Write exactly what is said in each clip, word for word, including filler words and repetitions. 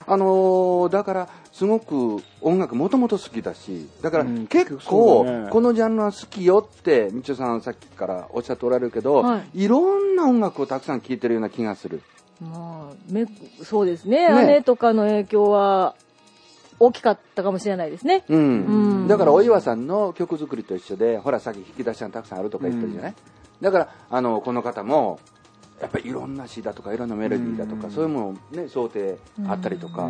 あのー、だからすごく音楽もともと好きだし、だから結構このジャンルは好きよってみちおさんさっきからおっしゃっておられるけど、はい、いろんな音楽をたくさん聴いてるような気がする。 まあ、めそうですね。ね、姉とかの影響は大きかったかもしれないですね。 うん。うん、だからお岩さんの曲作りと一緒で、ほらさっき引き出しがたくさんあるとか言ってるじゃない。うん、だからあのこの方もやっぱりいろんな詩だとかいろんなメロディーだとか、うん、そういうものをね想定あったりとか、うん、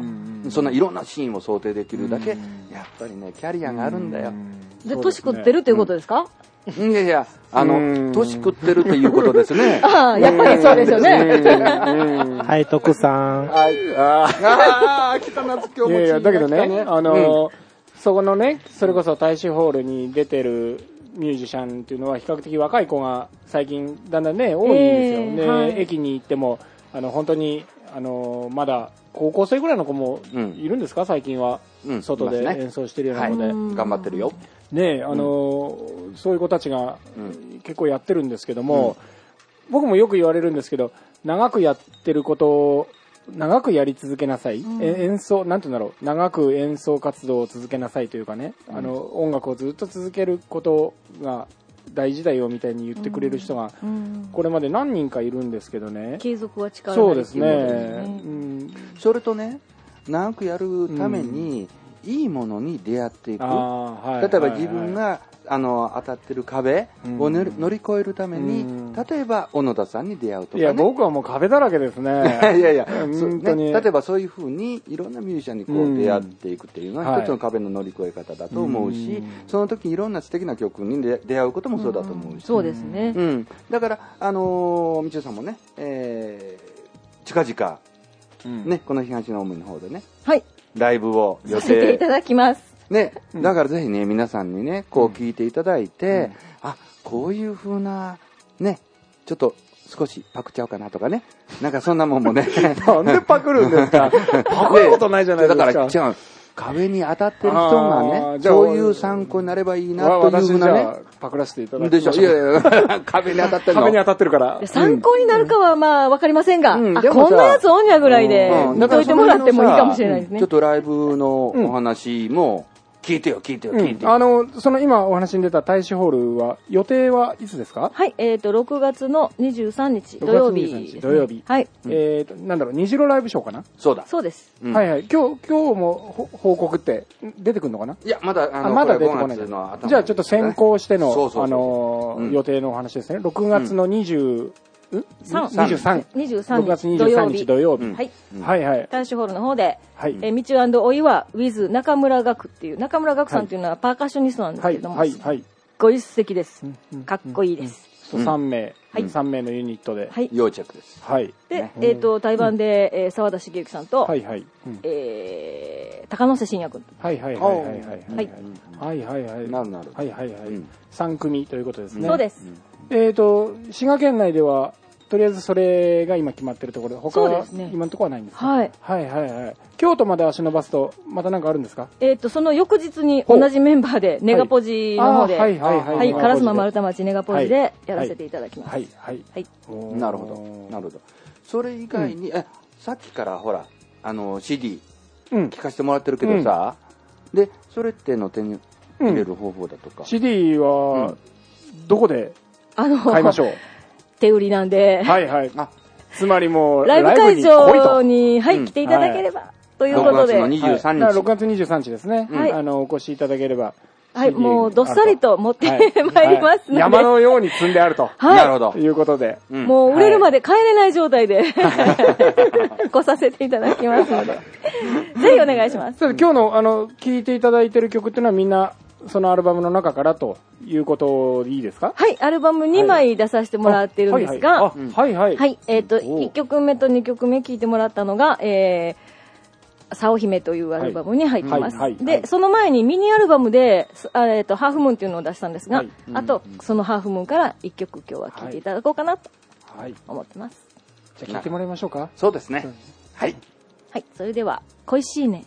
そんないろんなシーンを想定できるだけ、うん、やっぱりねキャリアがあるんだよ。 で年食ってるっていうことですか？ うん、いやいや、あの、年食ってるっていうことですね。 ああ、やっぱりそうですよね。 はい、徳さん。 はい、ああ、北夏今日も。 いやいや、だけどね、あの、うん、そこのね、それこそ大使ホールに出てるミュージシャンっていうのは比較的若い子が最近だんだんね、多いんですよ。えー、で、はい、駅に行っても、あの、本当に、あの、まだ高校生ぐらいの子もいるんですか、最近は。うん、外で演奏してるようなので。はい、 頑張ってるよ。 ねえ、あの、うん、そういう子たちが結構やってるんですけども、うん、僕もよく言われるんですけど、長くやってることを長くやり続けなさい、うん、演奏なんて言うんだろう、長く演奏活動を続けなさいというかね、うん、あの音楽をずっと続けることが大事だよみたいに言ってくれる人がこれまで何人かいるんですけどね。 継続は力そうですね。 うん、それとね、長くやるために、うん、いいものに出会っていく。はい、例えば自分があの当たってる壁を乗り、乗り越えるために、うん、例えば小野田さんに出会うとかね。 いや僕はもう壁だらけですね。 いやいや本当に、ね、例えばそういうふうにいろんなミュージシャンにこう出会っていくっていうのは一つの壁の乗り越え方だと思うし、はい、その時いろんな素敵な曲に出会うこともそうだと思うし、うん、 そうですね、 うん、だからあのー、道夫さんもね、えー、近々、うん、ね、この東の思いの方でね、 はい、 ライブを予定させていただきますね、だからぜひね皆さんにねこう聞いていただいて、うん、あこういう風なねちょっと少しパクっちゃおうかなとかね、なんかそんなもんもねなんでパクるんですかパクることないじゃないですか。 だから違う、壁に当たってる人がねそういう参考になればいいなという風なね。 パクらせていただきましょう。 でしょ。いやいや壁に当たってるの。 壁に当たってるから。 参考になるかはまあわかりませんが、うん、あこんなやつおんやぐらいで見といてもらってもいいかもしれないですね。 ちょっとライブのお話も、うん聞いてよ聞いてよ聞いてよ、 うん、あのその今お話に出た大使ホールは予定はいつですか？ はい、えっ、ー、とろくがつのにじゅうさんにち土曜日です、ね、 土曜日、 はい、 えっ、ー、となんだろう虹色ライブショーかな？ そうだそうです、 うん、はいはい。今日今日も報告って出てくるのかな？ いやまだあのあまだ出てこない。じゃあちょっと先行してのそうそうそうあのーうん、予定のお話ですね。ろくがつのにじゅうにじゅうさん、 にじゅうさんにちろくがつにじゅうさんにち土曜日、うん、 はい、 はいはい大使ホールの方で、はい、えみちおおいわ with 中村岳っていう中村岳さんっていうのはパーカッショニストなんですけども、はいはいはい、ご一席です、うん、かっこいいです、 うん、さんめい、はい、さんめいのユニットで、 はい、要着です、 はい、 で、ね、えっ、ー、と対バンで、えー、沢田茂之さんと、はいはいうん、えー、高野瀬信也君はいはいはいはいはいはいはいはいはいなるなるはいはいはい、うん、さんくみということですね。 そうです、 うん、えっ、ー、と滋賀県内ではとりあえずそれが今決まってるところで他は今のところはないんですか？はい、はいはいはい。京都まで足伸ばすとまた何かあるんですか？ えっ、ー、とその翌日に同じメンバーでネガポジの方で、はいはいはいはい、烏丸丸太町ネガポジでやらせていただきます。はいはいはい。 なるほどなるほど。それ以外に、うん、えさっきからほらあの シーディー 聞かせてもらってるけどさ、うん、でそれっての手に入れる方法だとか、うん、 シーディー はどこで買いましょう？ 手売りなんで、 はいはい。あ、つまりもうライブ会場に、はい、来ていただければ、はい、ということで、 ろくがつのにじゅうさんにち、 はい、ろくがつにじゅうさんにちですね。はい、あのお越しいただければ、 はい、もうどっさりと持ってまいりますので、はい、 山のように積んであると、 はい、 なるほどいうことで、 うん、もう売れるまで帰れない状態で、はい、来させていただきますので、ぜひお願いします。 今日のあの聞いていただいている曲っていうのはみんなそのアルバムの中からということでいいですか？ はい、アルバムにまい出させてもらってるんですが、 はいはい。 はい、えっと、いっきょくめとにきょくめ聴いてもらったのが、えー、さお姫というアルバムに入ってます。はいはいはい、で、その前にミニアルバムで、えっと、ハーフムーンっていうのを出したんですが、はい、あと、そのハーフムーンからいっきょく今日は聴いていただこうかなと思ってます。 じゃあ聴いてもらいましょうか？ そうですね。はい。 はい、それでは、恋しいね。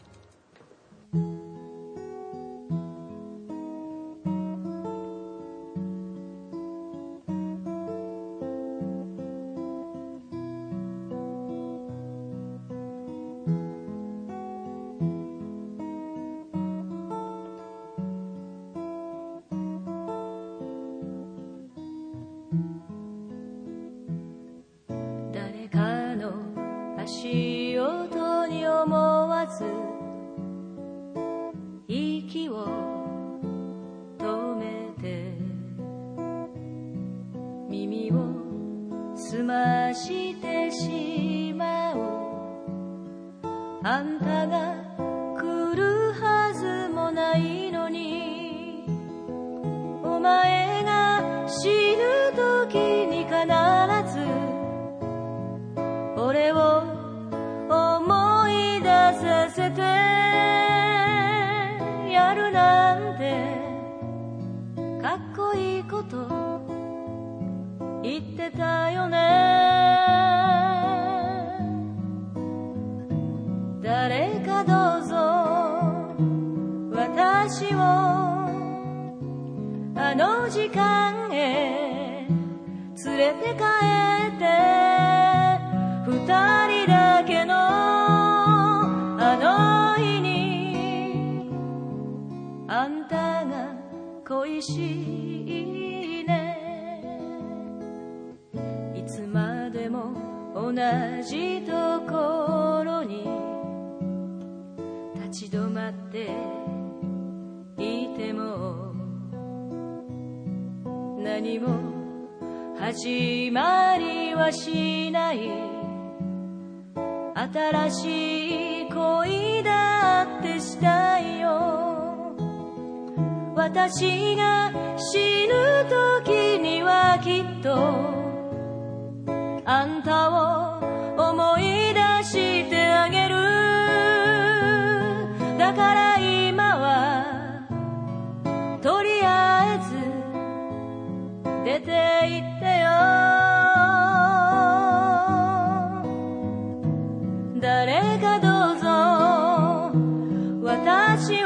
わず息を止めて耳を澄ましてしまうあんたが来るはずもないのにお前が死ぬ時に必ず俺を思い出させてやるなんてかっこいいこと言ってたよね誰かどうぞ私をあの時間へ連れて帰って二人だけのあの日にあんたが恋しいねいつまでも同じところに立ち止まっていても何も始まりはしない新しい恋だってしたいよ私が死ぬ時にはきっとあんたを思い出してあげるだから今はとりあえず出て行ってよ誰かどうぞ私を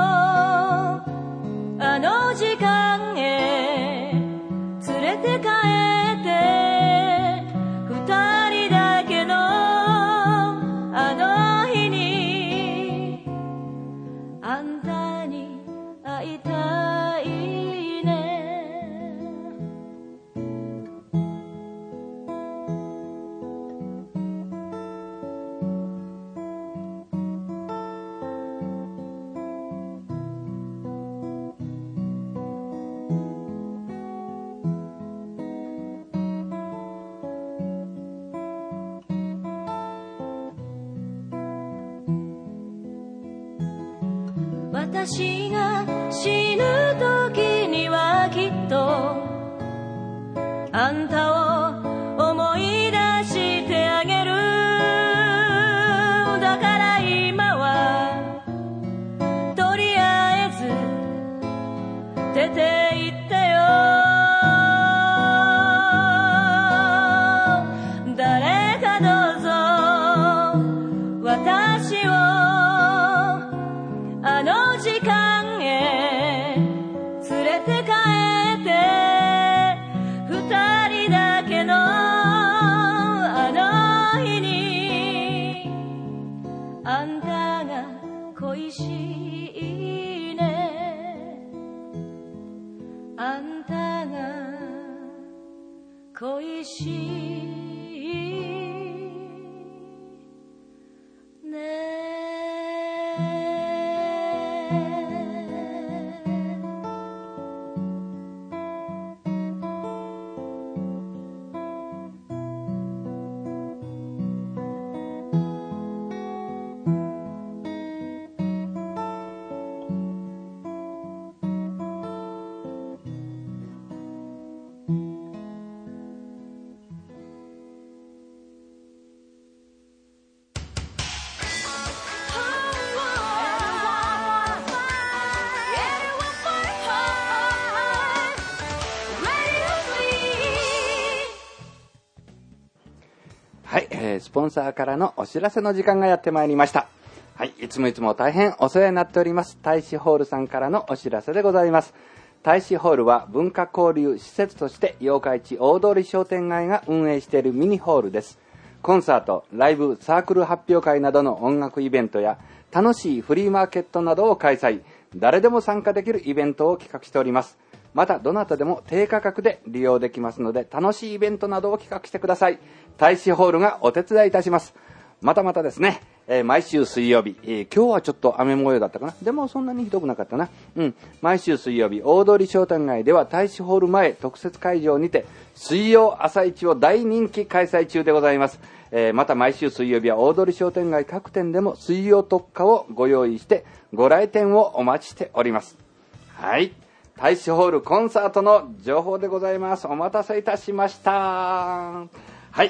あの時間へ連れて帰って二人だけのあの日にあんたに会いたいね私が死ぬ時にはきっとあんたを思い出してあげるだから今はとりあえず出て行ってよ誰かどうぞ私をあの時間へ連れて帰って二人だけのあの日にあんたが恋しいねあんたが恋しいねはい、えー、スポンサーからのお知らせの時間がやってまいりました。はい、いつもいつも大変お世話になっております大使ホールさんからのお知らせでございます。大使ホールは文化交流施設として八日市大通商店街が運営しているミニホールです。コンサート、ライブ、サークル発表会などの音楽イベントや楽しいフリーマーケットなどを開催、誰でも参加できるイベントを企画しております。またどなたでも低価格で利用できますので楽しいイベントなどを企画してください。大使ホールがお手伝いいたします。またまたですね、 えー、毎週水曜日、えー、今日はちょっと雨模様だったかな。でもそんなにひどくなかったな。うん。毎週水曜日、大通商店街では大使ホール前特設会場にて、水曜朝市を大人気開催中でございます。えー、また毎週水曜日は大通商店街各店でも水曜特価をご用意して、ご来店をお待ちしております。はい。大使ホールコンサートの情報でございます。お待たせいたしました。はい。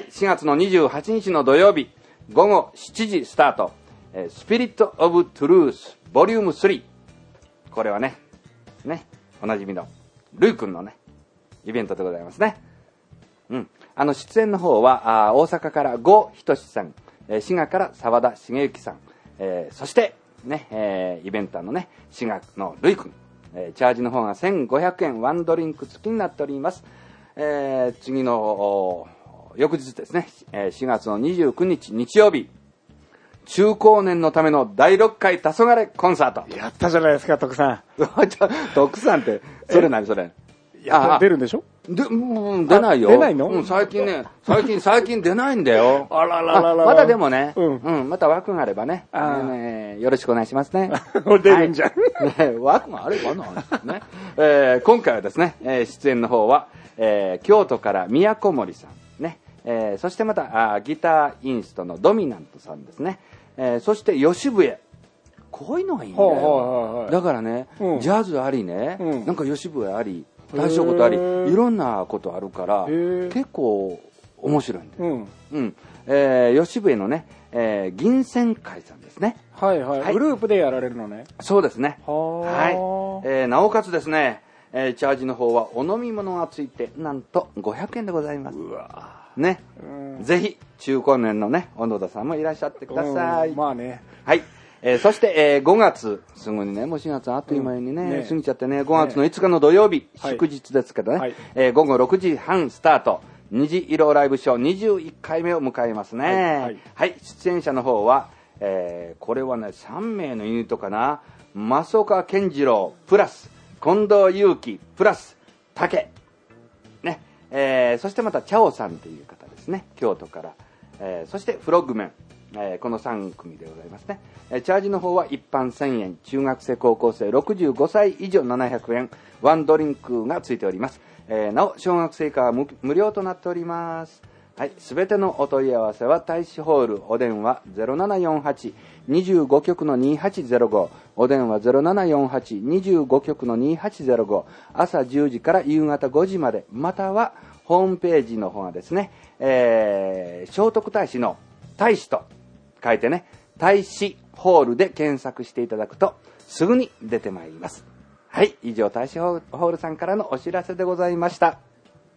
しがつのにじゅうはちにちの土曜日、ごごしちじスタート、えー、スピリット・オブ・トゥルースボリュームスリー。これはね、ね、おなじみのルイ君のね、イベントでございますね。うん。あの、出演の方は、あ大阪から郷仁さん、えー、滋賀から沢田茂之さん、えー、そして、ね、えー、イベンターのね、滋賀のルイ君、えー、チャージの方がせんごひゃくえん、ワンドリンク付きになっております。えー、次の、翌日ですね、しがつのにじゅうくにち日曜日、中高年のためのだいろっかい黄昏コンサート。 やったじゃないですか、徳さん。 徳さんって、それ何それ。 いや、出るんでしょ？ で、うん、出ないよ。 出ないの？ うん、最近ね、最近、最近出ないんだよ。 あらららら。 またでもね、 うん、 うん、また枠があればね、ねよろしくお願いしますね。 出るんじゃん。 はい、ね、枠があればな、ね。えー、今回はですね、出演の方は、えー、京都から宮古森さん、ね。えー、そしてまたあギターインストのドミナントさんですね、えー、そして吉笛、こういうのがいいんだよ、はいはいはい、だからね、うん、ジャズありね、うん、なんか吉笛あり大正琴あり、いろんなことあるから結構面白いんだよ、うんうんえー、吉笛のね、えー、銀線会さんですね、 はいはい、はい、グループでやられるのね。 そうですね、はい、えー、なおかつですね、えー、チャージの方はお飲み物がついてなんとごひゃくえんでございます。うわね、うん、ぜひ中高年のね小野田さんもいらっしゃってください。 まあね、 はい、えー、そして、えー、ごがつすぐにね、もうしがつあっという間に ね,、うん、ね過ぎちゃってね、ごがつのいつかの土曜日、ね、祝日ですけどね、はい、えー、ごごろくじはんスタート、虹色ライブショーにじゅういっかいめを迎えますね。はい、はいはい、出演者の方は、えー、これはねさんめいのユニットかな、増岡健次郎プラス近藤祐樹プラス竹ね、えー、そしてまたチャオさんという方ですね、京都から、えー、そしてフロッグメン、えー、このさんくみでございますね、えー、チャージの方は一般せんえん、中学生高校生ろくじゅうごさい以上ななひゃくえん、ワンドリンクがついております、えー、なお小学生以下は 無, 無料となっております。はい、すべてのお問い合わせは大使ホールお電話 ゼロななよんはち にじゅうご 局のにはちゼロご、お電話 ゼロななよんはち にじゅうご 局のにはちゼロご、朝じゅうじから夕方ごじまで、またはホームページの方がですね、えー、聖徳太子の太子と書いてね、大使ホールで検索していただくとすぐに出てまいります。はい、以上大使ホールさんからのお知らせでございました。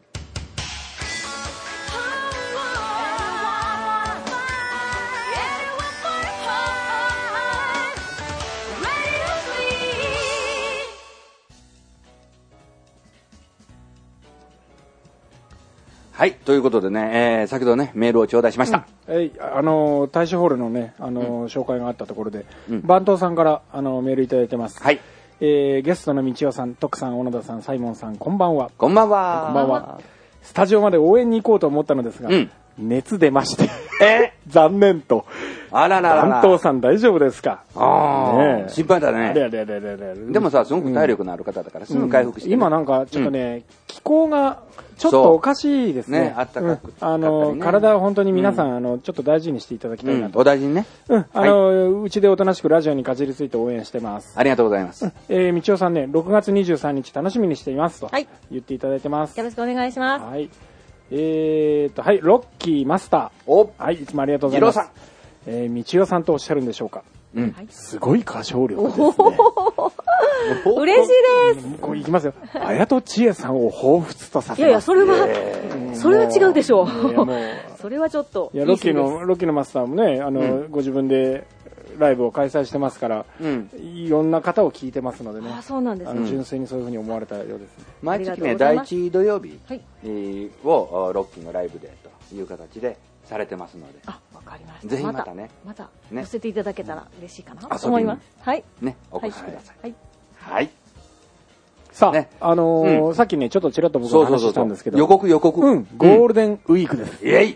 はい、ということでね、えー、先ほどね、メールを頂戴しました。 うん、えー、あのー、大使ホールのね、あのーうん、紹介があったところで、うん、番頭さんから、あのー、メールいただいてます。はい。えー、ゲストの道夫さん、徳さん、小野田さん、サイモンさん、こんばんは。 こんばんは。 こんばんは。スタジオまで応援に行こうと思ったのですが、うん、熱出まして。 え残念と。 あらららら。 番頭さん大丈夫ですか？ ああ、ね、心配だね。 ででででででもさ、すごく体力のある方だから、すぐ回復して、ねうん。今なんか、ちょっとね、うん、気候が、ちょっとおかしいですね。 ね、あったかく、 うん、あの、ね、体を本当に皆さん、うん、あの、ちょっと大事にしていただきたいなと。 うん、お大事にね。 うん、あの、はい、うちでおとなしくラジオにかじりついて応援してます。 ありがとうございます。うん、 えー、道夫さんね、ろくがつにじゅうさんにち楽しみにしていますと。はい。言っていただいてます。 よろしくお願いします。 はい。えーと、はい、ロッキーマスター。おはい、いつもありがとうございます。ジローさん。えー、道夫さんとおっしゃるんでしょうか。うん。すごい歌唱力ですね。 嬉しいです。 こういきますよ。綾戸千恵さんを彷彿とさせます。 いやいや、それは、えー、それは違うでしょう。それはちょっといや、ロッキーの、ロッキーのマスターもね、あの、うん、ご自分でライブを開催してますから、うん、いろんな方を聞いてますのでね。 あ、そうなんですね。 あの純粋にそういうふうに思われたようですね。 毎月ね、だいいち土曜日をロッキーのライブでという形でされてますので。 あ、わかりました。 ぜひまたね。 また、寄せていただけたら嬉しいかなと思います。はい。 ね、お越しください。はい。はい。 さあ、ね、あのーうん、さっきね、ちょっとちらっと僕が話したんですけど。 予告予告。 うん、ゴールデンウィークです。 イェイ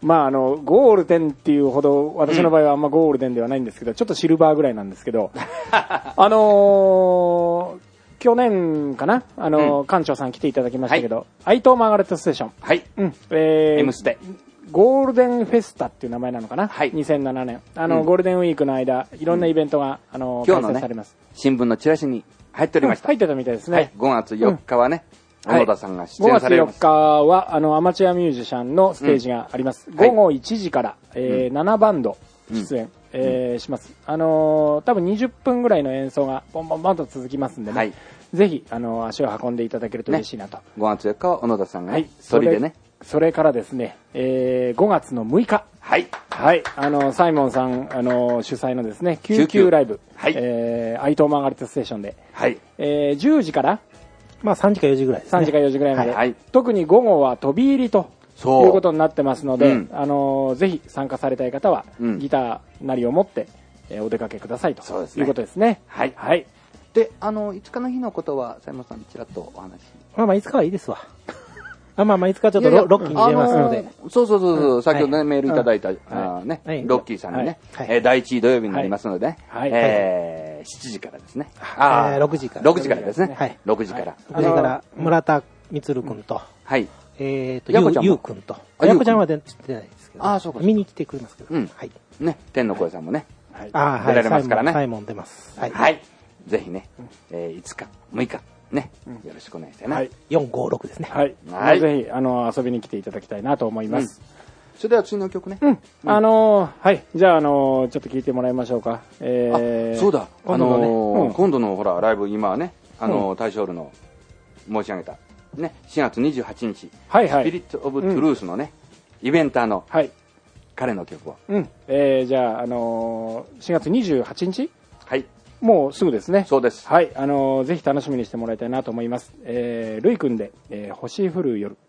まああの、ゴールデンっていうほど、私の場合はあんまゴールデンではないんですけど、うん、ちょっとシルバーぐらいなんですけど、あのー、去年かなあのー、うん、館長さん来ていただきましたけど、はい、愛東マーガレットステーション。 はい。 うん。えー、 M ステ。 ゴールデンフェスタっていう名前なのかな、はい、にせんななねん。あの、うん、ゴールデンウィークの間、いろんなイベントが、うん、あの、開催されます。 新聞のチラシに入っておりました。 うん、入ってたみたいですね。はい、 ごがつよっかはね、うん、小野田さんが出演されます。 ごがつよっかは、あの、アマチュアミュージシャンのステージがあります。うん、午後いちじから、えー、ななバンド出演、うん、えー、します。あのー、多分にじゅっぷんぐらいの演奏が、ボンボンボンと続きますんでね。はい、ぜひ、あのー、足を運んでいただけると嬉しいなと。ね、 ごがつよっかは小野田さんが、はい、それでね。 それからですね、えー、ごがつのむいか。 はい。 はい。あの、サイモンさん、あの、主催のですね、救急ライブ。はい。えー、愛東マーガレットステーションで。はい。えー、じゅうじから、 まあさんじかよじぐらいですね。 さんじかよじぐらいまで。はい。特に午後は飛び入りと。そう。いうことになってますので、うん、あの、ぜひ参加されたい方は、うん、ギターなりを持って、えー、お出かけくださいと。そうですね。いうことですね。 はい。はい。で、あの、いつかの日のことは、サイモンさんちらっとお話。 まあまあいつかはいいですわ。あまあまあいつかちょっと ロ, ロッキーに出ますので、あのー、そうそうそうそう、うん、先ほどね、はい、メールいただいた、うん、あね、はい、ロッキーさんにね、はい、えー、だいいち土曜日になりますので、ね、はい、えー、しちじからですね。 あー、ろくじから。 ろくじからですね。はい。ろくじから。 ろくじから村田光君と、はい。えーと、ゆう君と、 やこちゃんは出てないですけど、 あ、そうか。 見に来てくれますけど、 うん。はい。ね、天の声さんもね、 はい。あー、はい。出られますからね。サイモン出ます。 はい。はい。ぜひね、えー、いつか、むいか。ね、よろしくお願いしたいな。はい。 よんごろくですね。 はい。はい。ぜひ、あの、遊びに来ていただきたいなと思います。 それでは次の曲ね。 うん。あの、はい。じゃあ、あの、ちょっと聞いてもらいましょうか。 えー、そうだ。あの、今度のほら、ライブ、今はね、あの、大正ホールの申し上げた、ね、しがつにじゅうはちにち、はいはい。スピリット・オブ・トゥルースのね、イベンターの、はい。彼の曲を。 うん。えー、じゃあ、あの、しがつにじゅうはちにちはい。 もうすぐですね。 そうです。 はい。あのー、ぜひ楽しみにしてもらいたいなと思います。えー、ルイ君で、えー、星降る夜。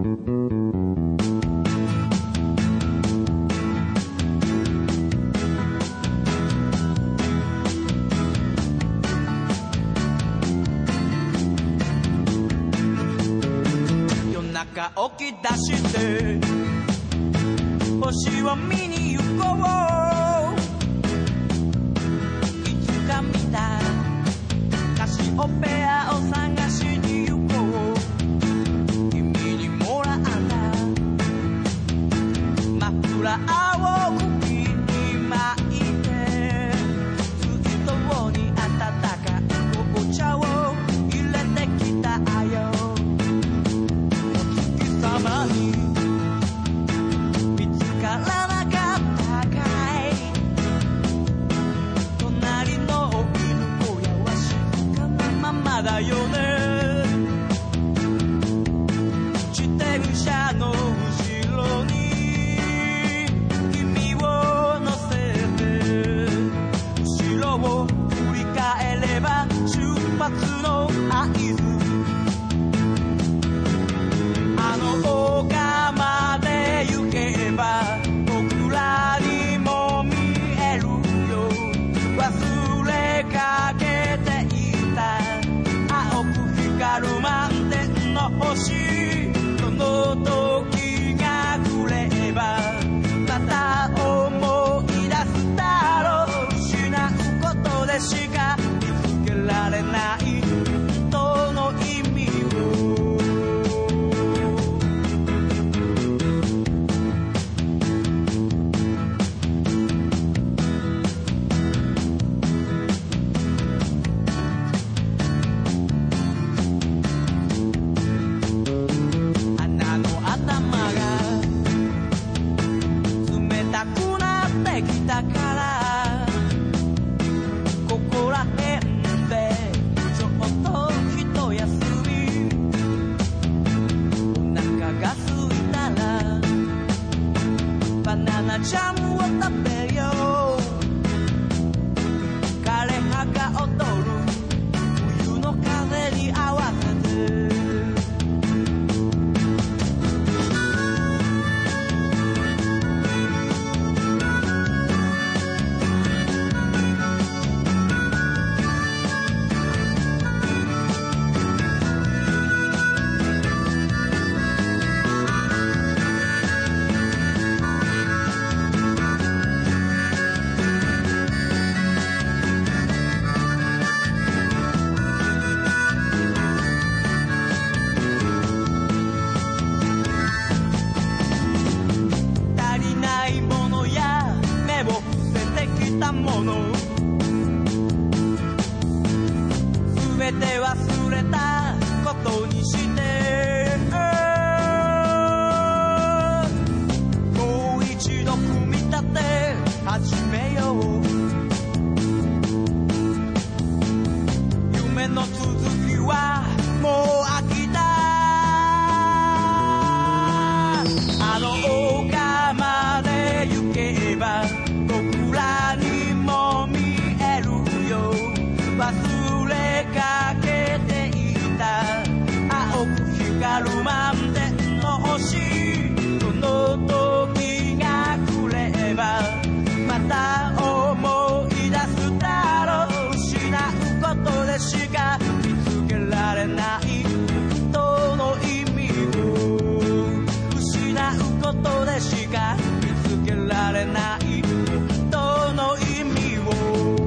夜中起き出して星を見に行こう。見たカシオペアを探しに行こう。君にもらったマフラーを首に巻いて、水筒に温かい紅茶を入れてきたよ。お月様に見つからなかったかい。 全て忘れたことにしてもう一度組み立て始めよう夢の続きはもう飽きたあの丘まで行けば僕らにも見えるよ忘れかけていた青く光る満天の星その時が来ればまた思い出すだろう失うことでしか見つけられない人の意味を失うことでしか見つけられない人の意味を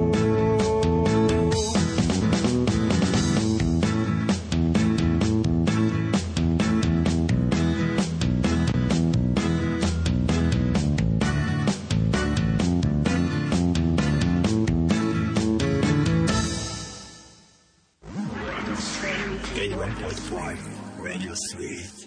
eighty-one point five Radio Sweet